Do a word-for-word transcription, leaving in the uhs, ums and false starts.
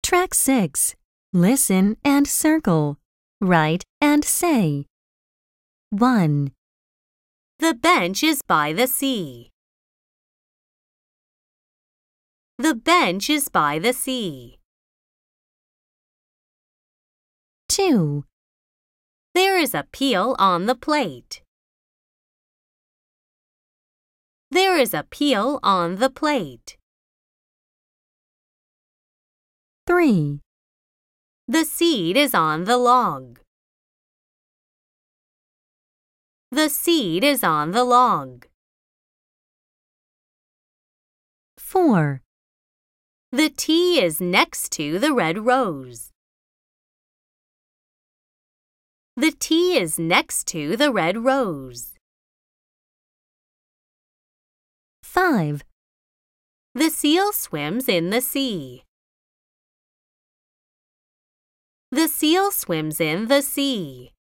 Track six. Listen and circle. Write and say. one. The bench is by the sea. The bench is by the sea. two. There is a peel on the plate. There is a peel on the plate. three. The seed is on the log. The seed is on the log. four. The tea is next to the red rose. The tea is next to the red rose. five. The seal swims in the sea. The seal swims in the sea.